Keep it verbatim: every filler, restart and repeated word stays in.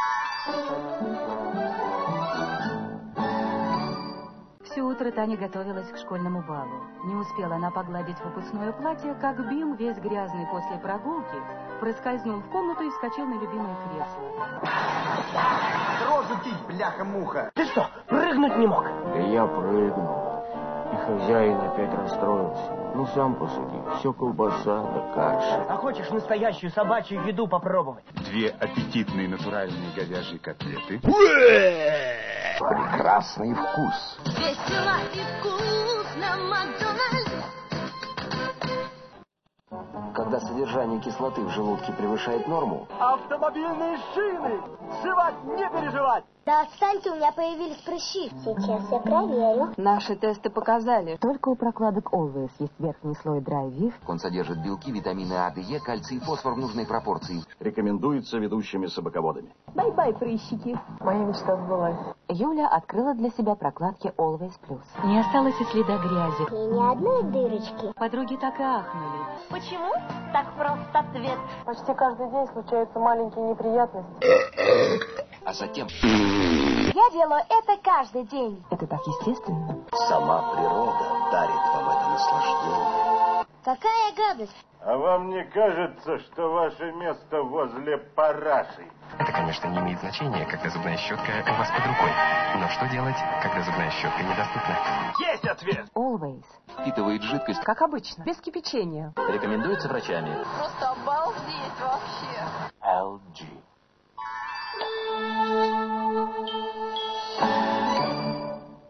Все утро Таня готовилась к школьному балу. Не успела она погладить выпускное платье, как Бим, весь грязный после прогулки, проскользнул в комнату и вскочил на любимое кресло. Рожу ты, бляха-муха! Ты что, прыгнуть не мог? Да я прыгнул. И хозяин опять расстроился. Ну, сам посуди. Все колбаса да каша. А хочешь настоящую собачью еду попробовать? Две аппетитные натуральные говяжьи котлеты. Прекрасный вкус. Весело и вкусно, Макдональдс. Когда содержание кислоты в желудке превышает норму... Автомобильные шины! Сшивать, не переживать! Да отстаньте, у меня появились прыщи. Сейчас я проверю. Наши тесты показали. Только у прокладок Always есть верхний слой Dry Вив. Он содержит белки, витамины А, Д, Е, кальций и фосфор в нужной пропорции. Рекомендуется ведущими собаководами. Бай-бай, прыщики. Моя мечта сбылась. Юля открыла для себя прокладки Always Plus. Не осталось и следа грязи. И ни одной дырочки. Подруги так и ахнули. Почему так прост ответ? Почти каждый день случаются маленькие неприятности. А затем... Я делаю это каждый день. Это так естественно. Сама природа дарит вам это наслаждение. Какая гадость. А вам не кажется, что ваше место возле параши? Это, конечно, не имеет значения, когда зубная щетка у вас под рукой. Но что делать, когда зубная щетка недоступна? Есть ответ! Always. Впитывает жидкость. Как обычно. Без кипячения. Рекомендуется врачами. Просто обалдеть вообще. эл джи.